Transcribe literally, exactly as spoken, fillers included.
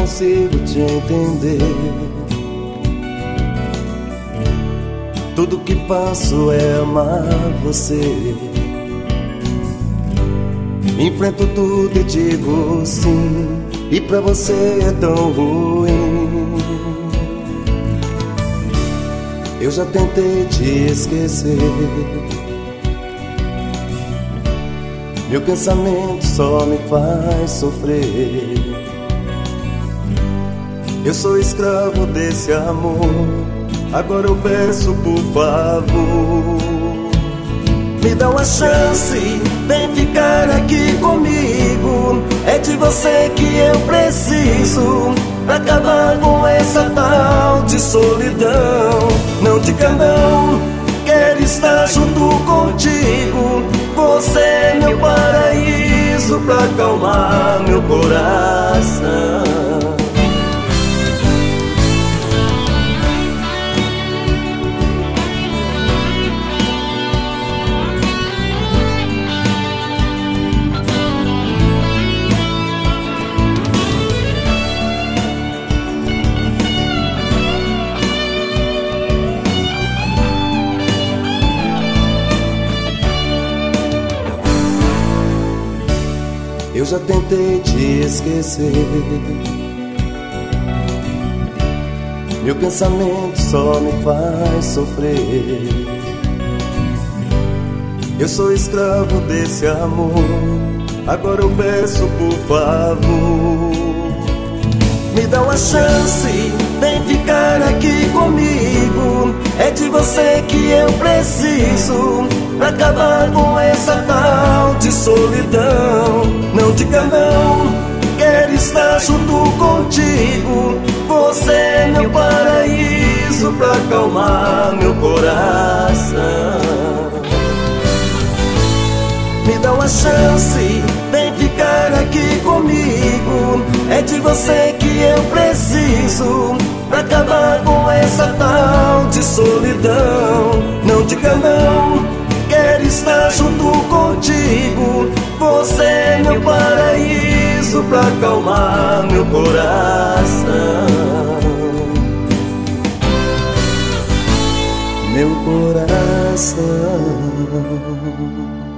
consigo te entender. Tudo que faço é amar você. Enfrento tudo e digo sim, e pra você é tão ruim. Eu já tentei te esquecer, meu pensamento só me faz sofrer. Eu sou escravo desse amor, agora eu peço por favor, me dá uma chance, vem ficar aqui comigo. É de você que eu preciso pra acabar com essa tal de solidão. Não diga não, quero estar junto contigo. Você é meu paraíso pra acalmar meu coração. Eu já tentei te esquecer, meu pensamento só me faz sofrer. Eu sou escravo desse amor, agora eu peço por favor, me dá uma chance, vem ficar aqui comigo. É de você que eu preciso pra acabar com essa tal de solidão. Não diga não, quero estar junto contigo. Você é meu paraíso pra acalmar meu coração. Me dá uma chance, vem ficar aqui comigo. É de você que eu preciso pra acabar com essa tal de solidão. Não diga não, quero estar junto contigo. Você é meu paraíso pra acalmar meu coração. Meu coração.